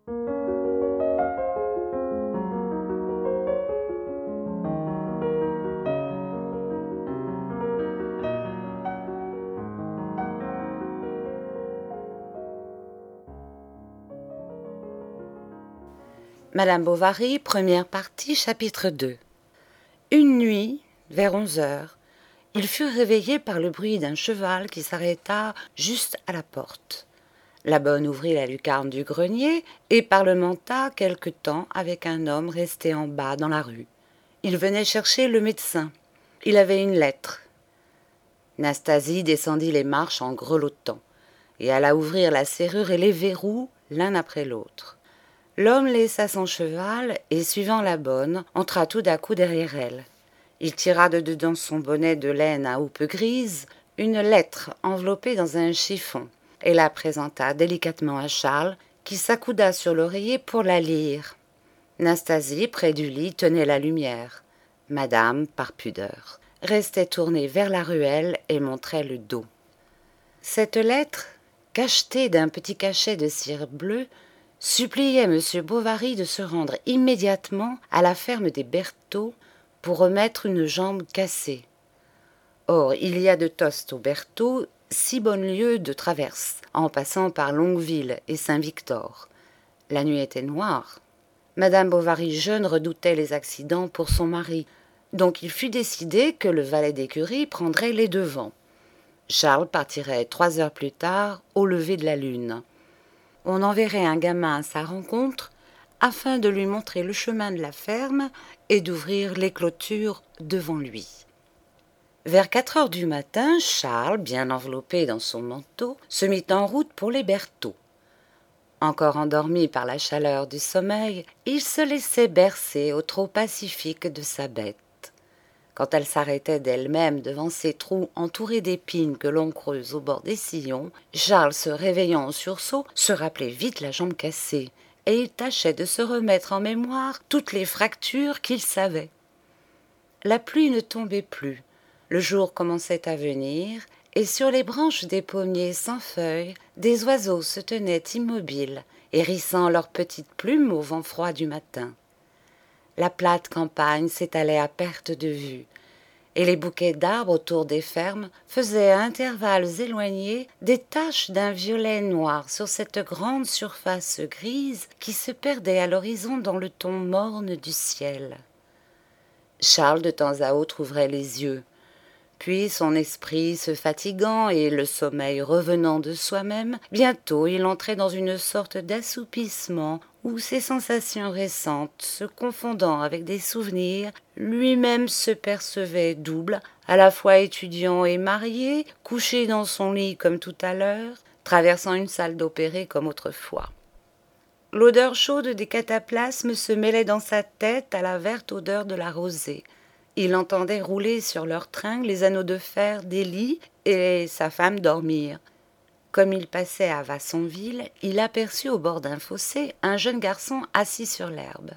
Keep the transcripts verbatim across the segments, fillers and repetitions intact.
Madame Bovary, première partie, chapitre deux. Une nuit, vers onze heures, il fut réveillé par le bruit d'un cheval qui s'arrêta juste à la porte. La bonne ouvrit la lucarne du grenier et parlementa quelque temps avec un homme resté en bas dans la rue. Il venait chercher le médecin. Il avait une lettre. Nastasie descendit les marches en grelottant et alla ouvrir la serrure et les verrous l'un après l'autre. L'homme laissa son cheval et, suivant la bonne, entra tout d'un coup derrière elle. Il tira de dedans son bonnet de laine à houppe grise une lettre enveloppée dans un chiffon et la présenta délicatement à Charles, qui s'accouda sur l'oreiller pour la lire. Nastasie, près du lit, tenait la lumière. Madame, par pudeur, restait tournée vers la ruelle et montrait le dos. Cette lettre, cachetée d'un petit cachet de cire bleue, suppliait M. Bovary de se rendre immédiatement à la ferme des Bertaux pour remettre une jambe cassée. Or, il y a de Tostes aux Bertaux six bonnes lieues de traverse, en passant par Longueville et Saint-Victor. La nuit était noire. Madame Bovary jeune redoutait les accidents pour son mari, donc il fut décidé que le valet d'écurie prendrait les devants. Charles partirait trois heures plus tard, au lever de la lune. On enverrait un gamin à sa rencontre afin de lui montrer le chemin de la ferme et d'ouvrir les clôtures devant lui. Vers quatre heures du matin, Charles, bien enveloppé dans son manteau, se mit en route pour les Bertaux. Encore endormi par la chaleur du sommeil, il se laissait bercer au trot pacifique de sa bête. Quand elle s'arrêtait d'elle-même devant ces trous entourés d'épines que l'on creuse au bord des sillons, Charles, se réveillant en sursaut, se rappelait vite la jambe cassée, et il tâchait de se remettre en mémoire toutes les fractures qu'il savait. La pluie ne tombait plus, le jour commençait à venir, et sur les branches des pommiers sans feuilles, des oiseaux se tenaient immobiles, hérissant leurs petites plumes au vent froid du matin. La plate campagne s'étalait à perte de vue, et les bouquets d'arbres autour des fermes faisaient à intervalles éloignés des taches d'un violet noir sur cette grande surface grise qui se perdait à l'horizon dans le ton morne du ciel. Charles de temps à autre ouvrait les yeux, puis son esprit se fatiguant et le sommeil revenant de soi-même, bientôt il entrait dans une sorte d'assoupissement où ses sensations récentes, se confondant avec des souvenirs, lui-même se percevait double, à la fois étudiant et marié, couché dans son lit comme tout à l'heure, traversant une salle d'opéré comme autrefois. L'odeur chaude des cataplasmes se mêlait dans sa tête à la verte odeur de la rosée. Il entendait rouler sur leurs tringles les anneaux de fer des lits et sa femme dormir. Comme il passait à Vassonville, il aperçut au bord d'un fossé un jeune garçon assis sur l'herbe.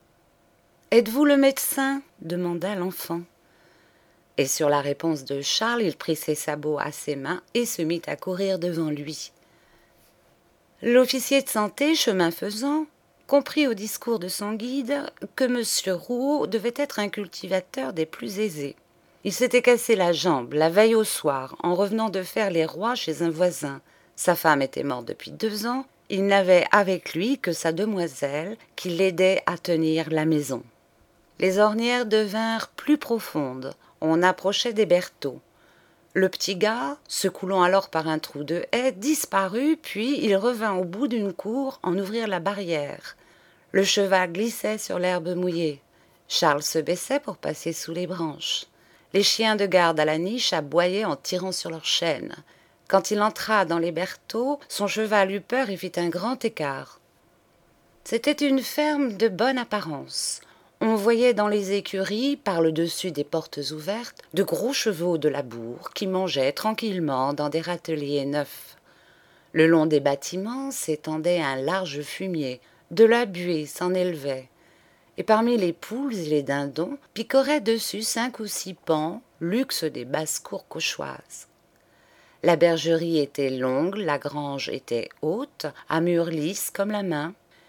« Êtes-vous le médecin ?» demanda l'enfant. Et sur la réponse de Charles, il prit ses sabots à ses mains et se mit à courir devant lui. L'officier de santé, chemin faisant, comprit au discours de son guide que M. Rouault devait être un cultivateur des plus aisés. Il s'était cassé la jambe la veille au soir en revenant de faire les rois chez un voisin. Sa femme était morte depuis deux ans. Il n'avait avec lui que sa demoiselle qui l'aidait à tenir la maison. Les ornières devinrent plus profondes. On approchait des Bertaux. Le petit gars, se coulant alors par un trou de haie, disparut, puis il revint au bout d'une cour en ouvrir la barrière. Le cheval glissait sur l'herbe mouillée. Charles se baissait pour passer sous les branches. Les chiens de garde à la niche aboyaient en tirant sur leurs chaînes. Quand il entra dans les Bertaux, son cheval eut peur et fit un grand écart. C'était une ferme de bonne apparence. On voyait dans les écuries, par le dessus des portes ouvertes, de gros chevaux de labour qui mangeaient tranquillement dans des râteliers neufs. Le long des bâtiments s'étendait un large fumier, de la buée s'en élevait, et parmi les poules et les dindons picoraient dessus cinq ou six paons, luxe des basses-cours cauchoises. La bergerie était longue, la grange était haute, à murs lisses comme la main.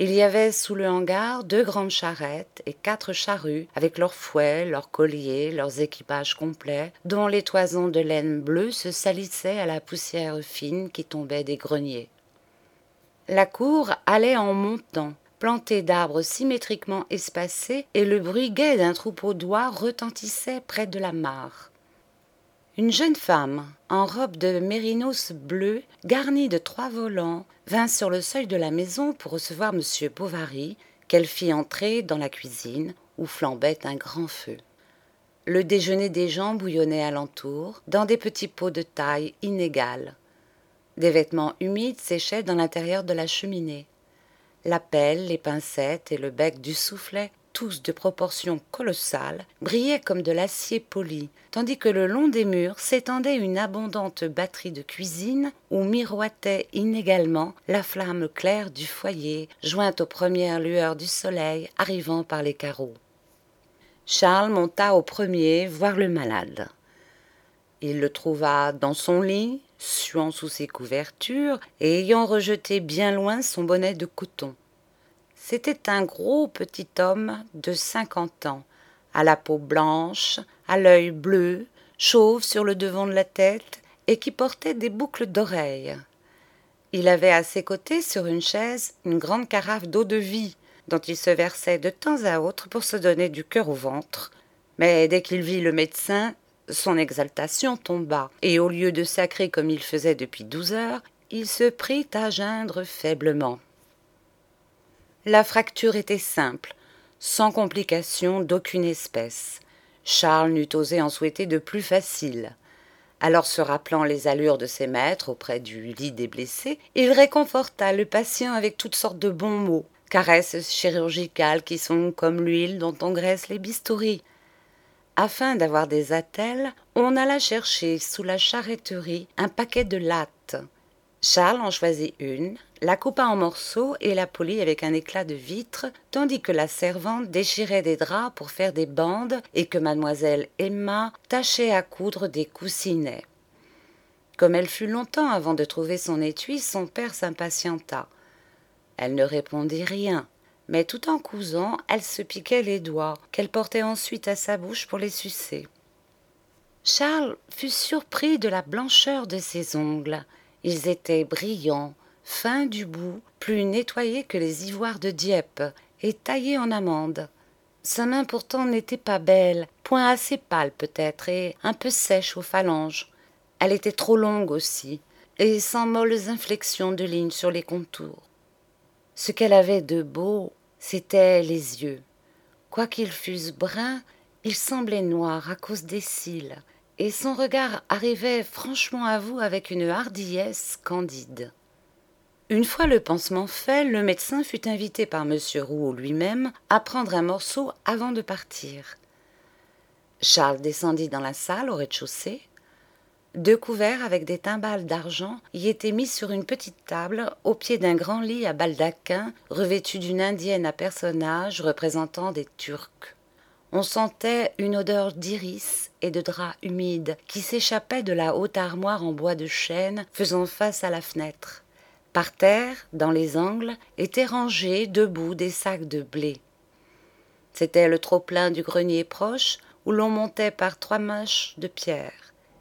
Il y avait sous le hangar deux grandes charrettes et quatre charrues avec leurs fouets, leurs colliers, leurs équipages complets, dont les toisons de laine bleue se salissaient à la poussière fine qui tombait des greniers. La cour allait en montant, plantée d'arbres symétriquement espacés, et le bruit gai d'un troupeau d'oies retentissait près de la mare. Une jeune femme, en robe de mérinos bleu, garnie de trois volants, vint sur le seuil de la maison pour recevoir monsieur Bovary, qu'elle fit entrer dans la cuisine, où flambait un grand feu. Le déjeuner des gens bouillonnait alentour, dans des petits pots de taille inégale. Des vêtements humides séchaient dans l'intérieur de la cheminée. La pelle, les pincettes et le bec du soufflet, tous de proportions colossales, brillaient comme de l'acier poli, tandis que le long des murs s'étendait une abondante batterie de cuisine où miroitait inégalement la flamme claire du foyer, jointe aux premières lueurs du soleil arrivant par les carreaux. Charles monta au premier voir le malade. Il le trouva dans son lit, suant sous ses couvertures et ayant rejeté bien loin son bonnet de coton. C'était un gros petit homme de cinquante ans, à la peau blanche, à l'œil bleu, chauve sur le devant de la tête et qui portait des boucles d'oreilles. Il avait à ses côtés sur une chaise une grande carafe d'eau-de-vie dont il se versait de temps à autre pour se donner du cœur au ventre. Mais dès qu'il vit le médecin, son exaltation tomba, et au lieu de sacrer comme il faisait depuis douze heures, il se prit à geindre faiblement. La fracture était simple, sans complication d'aucune espèce. Charles n'eût osé en souhaiter de plus facile. Alors, se rappelant les allures de ses maîtres auprès du lit des blessés, il réconforta le patient avec toutes sortes de bons mots, caresses chirurgicales qui sont comme l'huile dont on graisse les bistouris. Afin d'avoir des attelles, on alla chercher sous la charretterie un paquet de lattes. Charles en choisit une, la coupa en morceaux et la polit avec un éclat de vitre, tandis que la servante déchirait des draps pour faire des bandes et que mademoiselle Emma tâchait à coudre des coussinets. Comme elle fut longtemps avant de trouver son étui, son père s'impatienta. Elle ne répondit rien, mais tout en cousant, elle se piquait les doigts, qu'elle portait ensuite à sa bouche pour les sucer. Charles fut surpris de la blancheur de ses ongles. Ils étaient brillants, fins du bout, plus nettoyés que les ivoires de Dieppe, et taillés en amande. Sa main pourtant n'était pas belle, point assez pâle peut-être, et un peu sèche aux phalanges. Elle était trop longue aussi, et sans molles inflexions de lignes sur les contours. Ce qu'elle avait de beau, c'étaient les yeux. Quoiqu'ils fussent bruns, ils semblaient noirs à cause des cils, et son regard arrivait franchement à vous avec une hardiesse candide. Une fois le pansement fait, le médecin fut invité par monsieur Rouault lui-même à prendre un morceau avant de partir. Charles descendit dans la salle au rez-de-chaussée. Deux couverts avec des timbales d'argent y étaient mis sur une petite table au pied d'un grand lit à baldaquin revêtu d'une indienne à personnages représentant des Turcs. On sentait une odeur d'iris et de drap humide qui s'échappait de la haute armoire en bois de chêne faisant face à la fenêtre. Par terre, dans les angles, étaient rangés debout des sacs de blé. C'était le trop-plein du grenier proche où l'on montait par trois marches de pierre.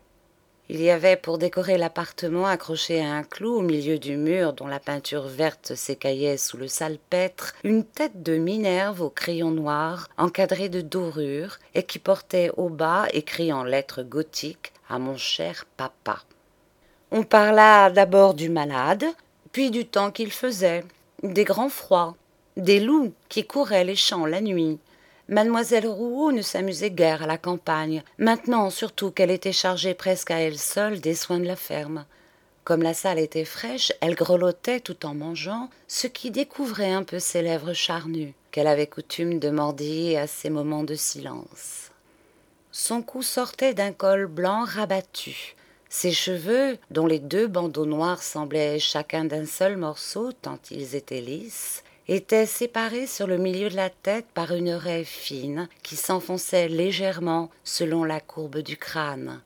Il y avait pour décorer l'appartement accroché à un clou au milieu du mur dont la peinture verte s'écaillait sous le salpêtre une tête de Minerve au crayon noir encadrée de dorures et qui portait au bas écrit en lettres gothiques « À mon cher papa ». On parla d'abord du malade, puis du temps qu'il faisait, des grands froids, des loups qui couraient les champs la nuit. Mademoiselle Rouault ne s'amusait guère à la campagne, maintenant surtout qu'elle était chargée presque à elle seule des soins de la ferme. Comme la salle était fraîche, elle grelottait tout en mangeant, ce qui découvrait un peu ses lèvres charnues, qu'elle avait coutume de mordiller à ses moments de silence. Son cou sortait d'un col blanc rabattu. Ses cheveux, dont les deux bandeaux noirs semblaient chacun d'un seul morceau tant ils étaient lisses, étaient séparés sur le milieu de la tête par une raie fine qui s'enfonçait légèrement selon la courbe du crâne,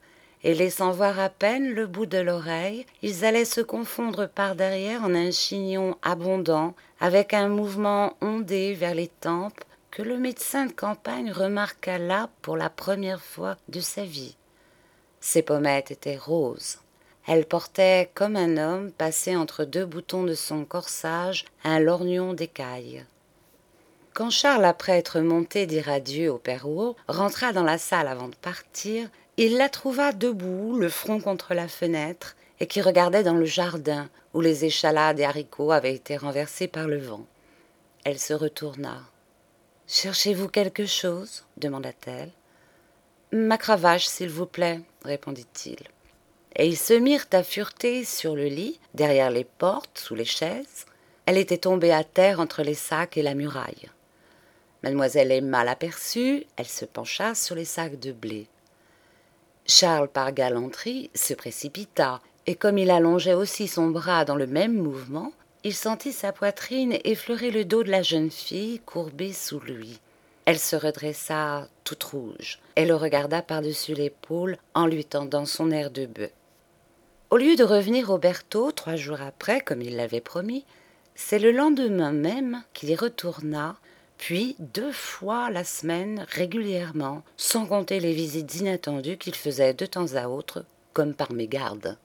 et laissant voir à peine le bout de l'oreille, ils allaient se confondre par derrière en un chignon abondant, avec un mouvement ondé vers les tempes que le médecin de campagne remarqua là pour la première fois de sa vie. Ses pommettes étaient roses. Elle portait, comme un homme, passé entre deux boutons de son corsage, un lorgnon d'écaille. Quand Charles, après être monté dire adieu au père Rouault, rentra dans la salle avant de partir, il la trouva debout, le front contre la fenêtre, et qui regardait dans le jardin, où les échalades et haricots avaient été renversés par le vent. Elle se retourna. « Cherchez-vous quelque chose ?» demanda-t-elle. « Ma cravache, s'il vous plaît, » répondit-il. Et ils se mirent à fureter sur le lit, derrière les portes, sous les chaises. Elle était tombée à terre entre les sacs et la muraille. Mademoiselle Emma l'aperçut, elle se pencha sur les sacs de blé. Charles, par galanterie, se précipita, et comme il allongeait aussi son bras dans le même mouvement, il sentit sa poitrine effleurer le dos de la jeune fille courbée sous lui. Elle se redressa toute rouge et le regarda par-dessus l'épaule en lui tendant son air de bœuf. Au lieu de revenir au Berthaud trois jours après, comme il l'avait promis, c'est le lendemain même qu'il y retourna, puis deux fois la semaine régulièrement, sans compter les visites inattendues qu'il faisait de temps à autre, comme par mégarde.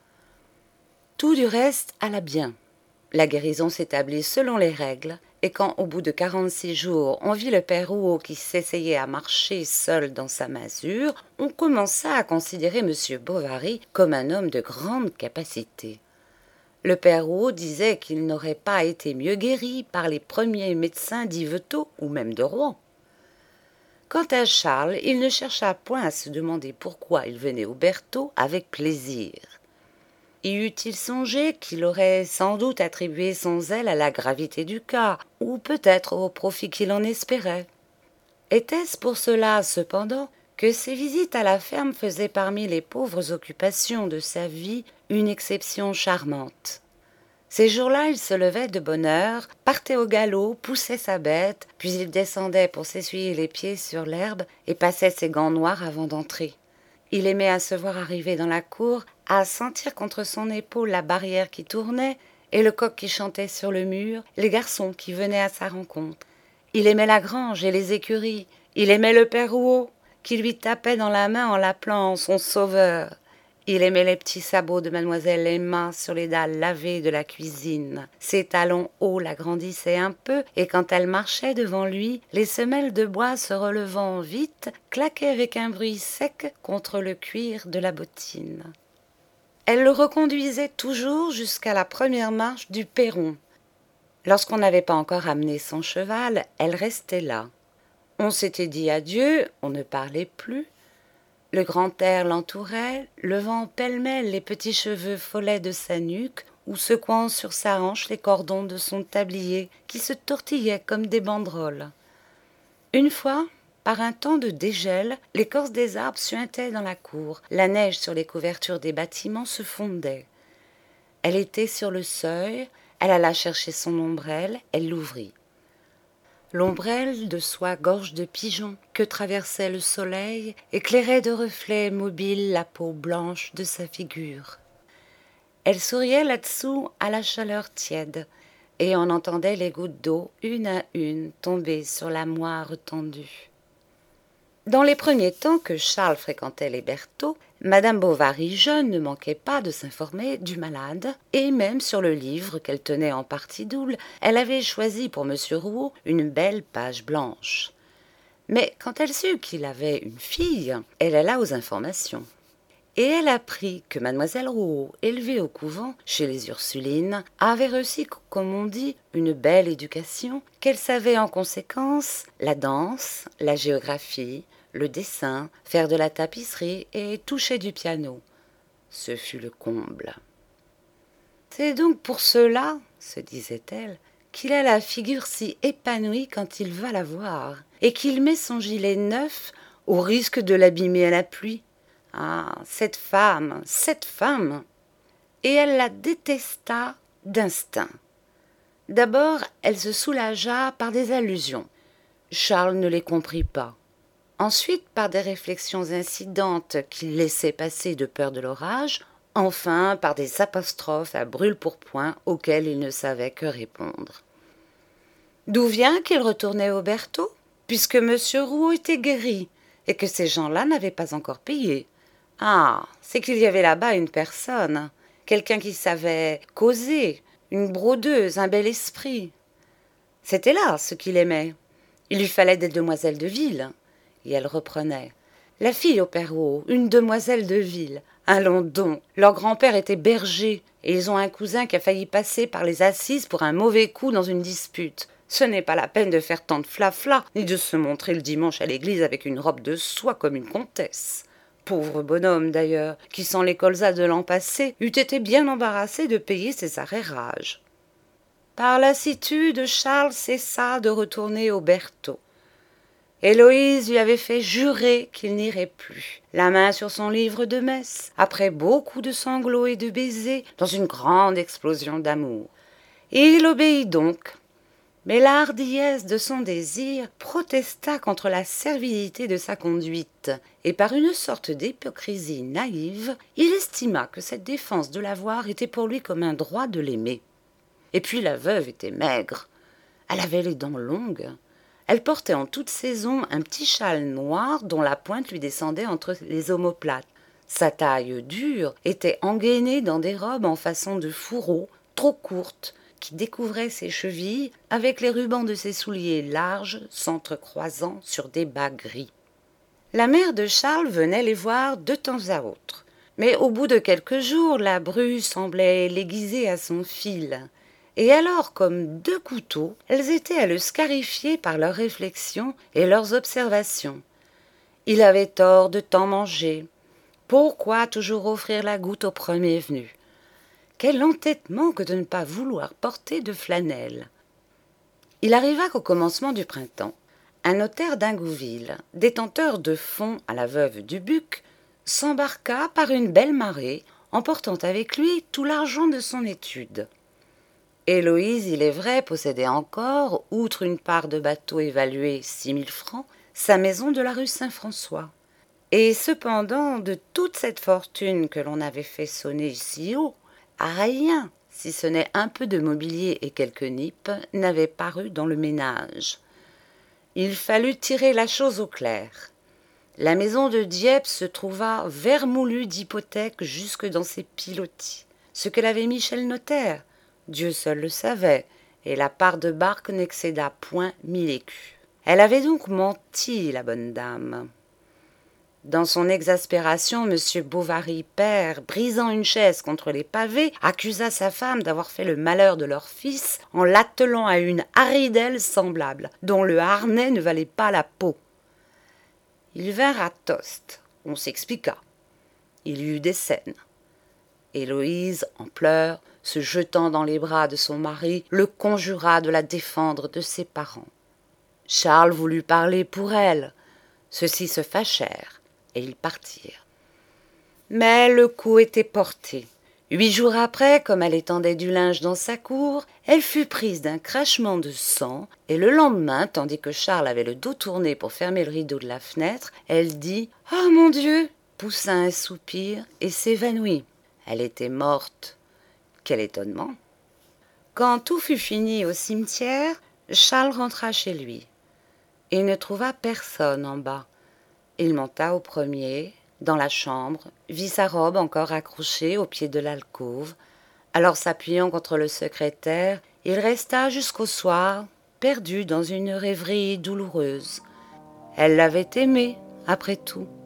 Tout du reste alla bien. La guérison s'établit selon les règles, et quand, au bout de quarante-six jours, on vit le père Rouault qui s'essayait à marcher seul dans sa masure, on commença à considérer M. Bovary comme un homme de grande capacité. Le père Rouault disait qu'il n'aurait pas été mieux guéri par les premiers médecins d'Yvetot ou même de Rouen. Quant à Charles, il ne chercha point à se demander pourquoi il venait au Berthaud avec plaisir. Y eût-il songé qu'il aurait sans doute attribué son zèle à la gravité du cas, ou peut-être au profit qu'il en espérait. Était-ce pour cela, cependant, que ses visites à la ferme faisaient parmi les pauvres occupations de sa vie une exception charmante. Ces jours-là, il se levait de bonne heure, partait au galop, poussait sa bête, puis il descendait pour s'essuyer les pieds sur l'herbe et passait ses gants noirs avant d'entrer. Il aimait à se voir arriver dans la cour, à sentir contre son épaule la barrière qui tournait et le coq qui chantait sur le mur, les garçons qui venaient à sa rencontre. Il aimait la grange et les écuries, il aimait le père Rouault, qui lui tapait dans la main en l'appelant son sauveur. Il aimait les petits sabots de mademoiselle Emma sur les dalles lavées de la cuisine. Ses talons hauts l'agrandissaient un peu, et quand elle marchait devant lui, les semelles de bois se relevant vite, claquaient avec un bruit sec contre le cuir de la bottine. Elle le reconduisait toujours jusqu'à la première marche du perron. Lorsqu'on n'avait pas encore amené son cheval, elle restait là. On s'était dit adieu, on ne parlait plus. Le grand air l'entourait, levant pêle-mêle les petits cheveux follets de sa nuque ou secouant sur sa hanche les cordons de son tablier qui se tortillaient comme des banderoles. Une fois, par un temps de dégel, l'écorce des arbres suintait dans la cour, la neige sur les couvertures des bâtiments se fondait. Elle était sur le seuil, elle alla chercher son ombrelle, elle l'ouvrit. L'ombrelle de soie gorge de pigeon que traversait le soleil éclairait de reflets mobiles la peau blanche de sa figure. Elle souriait là-dessous à la chaleur tiède, et on entendait les gouttes d'eau une à une tomber sur la moire tendue. Dans les premiers temps que Charles fréquentait les Berthaud, Madame Bovary jeune ne manquait pas de s'informer du malade, et même sur le livre qu'elle tenait en partie double, elle avait choisi pour Monsieur Rouault une belle page blanche. Mais quand elle sut qu'il avait une fille, elle alla aux informations. Et elle apprit que mademoiselle Rouault, élevée au couvent, chez les Ursulines, avait reçu, comme on dit, une belle éducation, qu'elle savait en conséquence la danse, la géographie, le dessin, faire de la tapisserie et toucher du piano. Ce fut le comble. C'est donc pour cela, se disait-elle, qu'il a la figure si épanouie quand il va la voir, et qu'il met son gilet neuf au risque de l'abîmer à la pluie. Ah, cette femme, cette femme! Et elle la détesta d'instinct. D'abord, elle se soulagea par des allusions. Charles ne les comprit pas. ensuite par des réflexions incidentes qu'il laissait passer de peur de l'orage, enfin par des apostrophes à brûle-pourpoint auxquelles il ne savait que répondre. D'où vient qu'il retournait au Berthaud, puisque M. Rouault était guéri et que ces gens-là n'avaient pas encore payé? Ah, c'est qu'il y avait là-bas une personne, quelqu'un qui savait causer, une brodeuse, un bel esprit. C'était là ce qu'il aimait. Il lui fallait des demoiselles de ville. Et elle reprenait. La fille au père Rouault, une demoiselle de ville. Allons donc, leur grand-père était berger, et ils ont un cousin qui a failli passer par les assises pour un mauvais coup dans une dispute. Ce n'est pas la peine de faire tant de flafla, ni de se montrer le dimanche à l'église avec une robe de soie comme une comtesse. Pauvre bonhomme, d'ailleurs, qui, sans les colzas de l'an passé, eût été bien embarrassé de payer ses arrérages. Par lassitude, Charles cessa de retourner au Berthaud. Héloïse lui avait fait jurer qu'il n'irait plus, la main sur son livre de messe, après beaucoup de sanglots et de baisers, dans une grande explosion d'amour. Et il obéit donc. Mais la hardiesse de son désir protesta contre la servilité de sa conduite, et par une sorte d'hypocrisie naïve, il estima que cette défense de l'avoir était pour lui comme un droit de l'aimer. Et puis la veuve était maigre. Elle avait les dents longues. Elle portait en toute saison un petit châle noir dont la pointe lui descendait entre les omoplates. Sa taille dure était engainée dans des robes en façon de fourreau, trop courtes, qui découvraient ses chevilles avec les rubans de ses souliers larges s'entrecroisant sur des bas gris. La mère de Charles venait les voir de temps à autre. Mais au bout de quelques jours, la bru semblait l'aiguiser à son fil. Et alors, comme deux couteaux, elles étaient à le scarifier par leurs réflexions et leurs observations. Il avait tort de tant manger. Pourquoi toujours offrir la goutte au premier venu? Quel entêtement que de ne pas vouloir porter de flanelle. Il arriva qu'au commencement du printemps, un notaire d'Ingouville, détenteur de fonds à la veuve Dubuc, s'embarqua par une belle marée, emportant avec lui tout l'argent de son étude. Héloïse, il est vrai, possédait encore, outre une part de bateau évaluée six mille francs, sa maison de la rue Saint-François. Et cependant, de toute cette fortune que l'on avait fait sonner si haut, rien, si ce n'est un peu de mobilier et quelques nippes, n'avait paru dans le ménage. Il fallut tirer la chose au clair. La maison de Dieppe se trouva vermoulue d'hypothèques jusque dans ses pilotis. Ce que l'avait mis chez le notaire, Dieu seul le savait, et la part de barque n'excéda point mille écus. Elle avait donc menti, la bonne dame. Dans son exaspération, M. Bovary père, brisant une chaise contre les pavés, accusa sa femme d'avoir fait le malheur de leur fils en l'attelant à une haridelle semblable, dont le harnais ne valait pas la peau. Ils vinrent à Tostes, on s'expliqua. Il y eut des scènes. Héloïse, en pleurs, se jetant dans les bras de son mari, le conjura de la défendre de ses parents. Charles voulut parler pour elle. Ceux-ci se fâchèrent, et ils partirent. Mais le coup était porté. Huit jours après, comme elle étendait du linge dans sa cour, elle fut prise d'un crachement de sang, et le lendemain, tandis que Charles avait le dos tourné pour fermer le rideau de la fenêtre, elle dit « Oh mon Dieu !» poussa un soupir et s'évanouit. Elle était morte. Quel étonnement! Quand tout fut fini au cimetière, Charles rentra chez lui. Il ne trouva personne en bas. Il monta au premier, dans la chambre, vit sa robe encore accrochée au pied de l'alcôve. Alors s'appuyant contre le secrétaire, il resta jusqu'au soir, perdu dans une rêverie douloureuse. Elle l'avait aimé, après tout.